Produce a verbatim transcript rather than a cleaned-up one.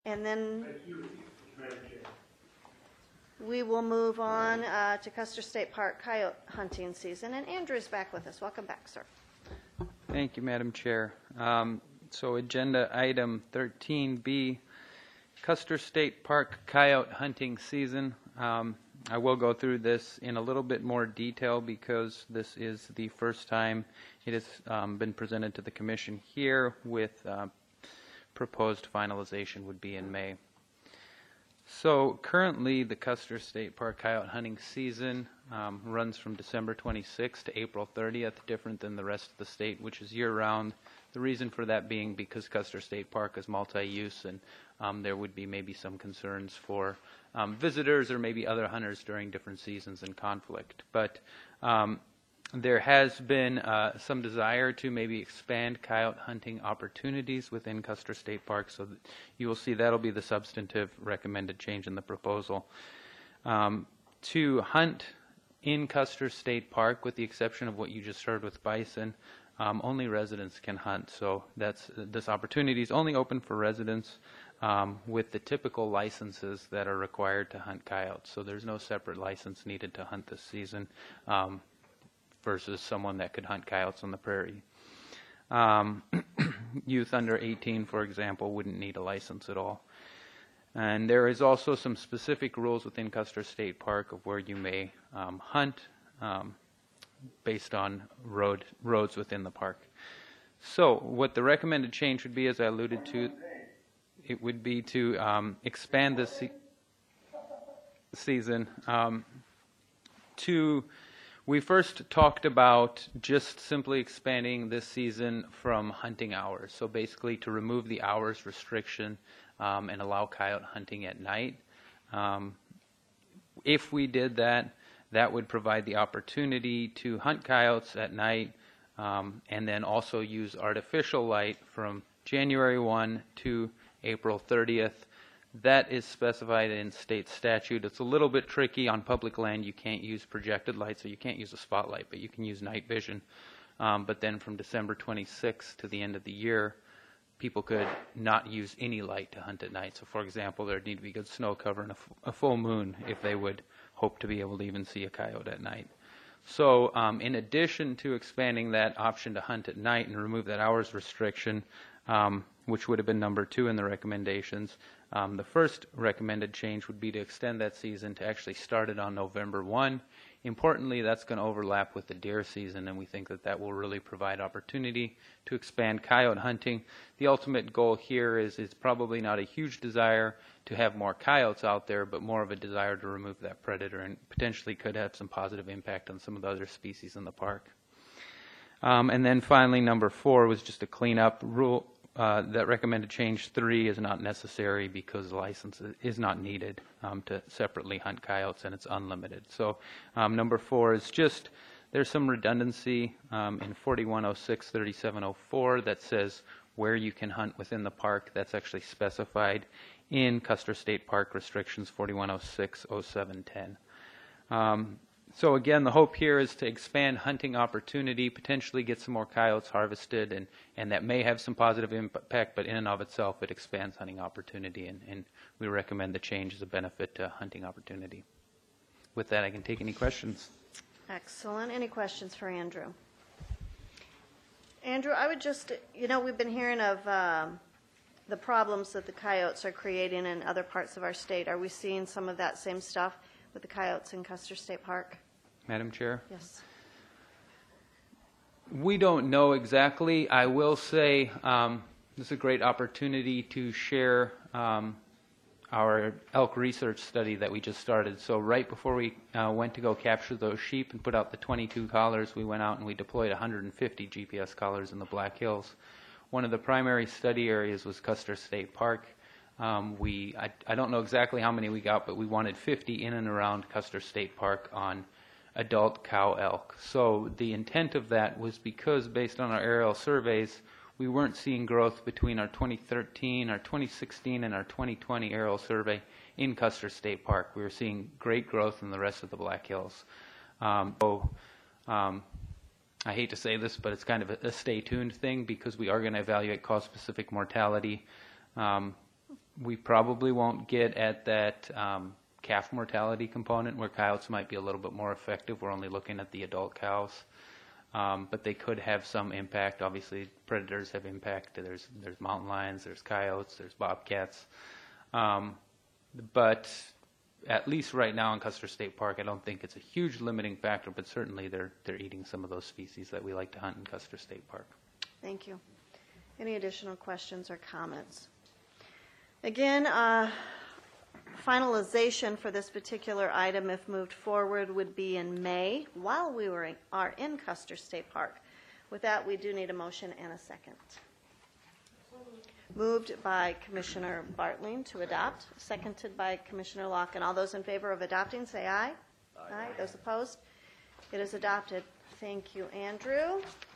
And then Thank you, Madam Chair. we will move on uh, to Custer State Park coyote hunting season. And Andrew's back with us. Welcome back, sir. Thank you, Madam Chair. Um, so agenda item thirteen B, Custer State Park coyote hunting season. Um, I will go through this in a little bit more detail because this is the first time it has um, been presented to the Commission here, with uh, proposed finalization would be in May. So currently the Custer State Park coyote hunting season um, runs from December twenty-sixth to April thirtieth, different than the rest of the state, which is year-round. The reason for that being because Custer State Park is multi-use, and um, there would be maybe some concerns for um, visitors or maybe other hunters during different seasons and conflict. But um, there has been uh, some desire to maybe expand coyote hunting opportunities within Custer State Park, so that you will see that'll be the substantive recommended change in the proposal. Um, to hunt in Custer State Park, with the exception of what you just heard with bison, um, only residents can hunt. So that's this opportunity is only open for residents um, with the typical licenses that are required to hunt coyotes. So there's no separate license needed to hunt this season. Um, versus someone that could hunt coyotes on the prairie. Um, youth under eighteen, for example, wouldn't need a license at all. And there is also some specific rules within Custer State Park of where you may um, hunt um, based on road roads within the park. So what the recommended change would be, as I alluded to, it would be to um, expand the se season um, to We first talked about just simply expanding this season from hunting hours. So basically to remove the hours restriction um, and allow coyote hunting at night. Um, if we did that, that would provide the opportunity to hunt coyotes at night um, and then also use artificial light from January first to April thirtieth. That is specified in state statute. It's a little bit tricky. On public land, you can't use projected light, so you can't use a spotlight, but you can use night vision. Um, but then from December twenty-sixth to the end of the year, people could not use any light to hunt at night. So for example, there'd need to be good snow cover and a, f a full moon if they would hope to be able to even see a coyote at night. So um, in addition to expanding that option to hunt at night and remove that hours restriction, um, which would have been number two in the recommendations, Um, the first recommended change would be to extend that season to actually start it on November first. Importantly, that's going to overlap with the deer season, and we think that that will really provide opportunity to expand coyote hunting. The ultimate goal here is it's probably not a huge desire to have more coyotes out there, but more of a desire to remove that predator, and potentially could have some positive impact on some of the other species in the park. Um, and then finally, number four was just a cleanup rule. Uh, that recommended change three is not necessary because the license is not needed um, to separately hunt coyotes, and it's unlimited. So um, number four is just, there's some redundancy um, in forty-one oh six thirty-seven oh four that says where you can hunt within the park. That's actually specified in Custer State Park restrictions forty-one oh six oh seven ten. Um, So again, the hope here is to expand hunting opportunity, potentially get some more coyotes harvested, and, and that may have some positive impact, but in and of itself, it expands hunting opportunity, and, and we recommend the change as a benefit to hunting opportunity. With that, I can take any questions. Excellent. Any questions for Andrew? Andrew, I would just, you know, we've been hearing of um, the problems that the coyotes are creating in other parts of our state. Are we seeing some of that same stuff with the coyotes in Custer State Park? Madam Chair? Yes. We don't know exactly. I will say um, this is a great opportunity to share um, our elk research study that we just started. So right before we uh, went to go capture those sheep and put out the twenty-two collars, we went out and we deployed one hundred fifty G P S collars in the Black Hills. One of the primary study areas was Custer State Park. Um, we, I, I don't know exactly how many we got, but we wanted fifty in and around Custer State Park on adult cow elk. So the intent of that was because, based on our aerial surveys, we weren't seeing growth between our twenty thirteen, our twenty sixteen, and our twenty twenty aerial survey in Custer State Park. We were seeing great growth in the rest of the Black Hills. Um, so um, I hate to say this, but it's kind of a, a stay tuned thing, because we are going to evaluate cause-specific mortality. Um, we probably won't get at that um, calf mortality component where coyotes might be a little bit more effective. We're only looking at the adult cows. Um, but they could have some impact. Obviously, predators have impact. There's there's mountain lions, there's coyotes, there's bobcats. Um, but at least right now in Custer State Park, I don't think it's a huge limiting factor, but certainly they're they're eating some of those species that we like to hunt in Custer State Park. Thank you. Any additional questions or comments? Again, uh, finalization for this particular item, if moved forward, would be in May while we were in, are in Custer State Park. With that, we do need a motion and a second. Moved by Commissioner Bartling to adopt, seconded by Commissioner Locke. And all those in favor of adopting, say aye. Aye. Aye. Those opposed? It is adopted. Thank you, Andrew.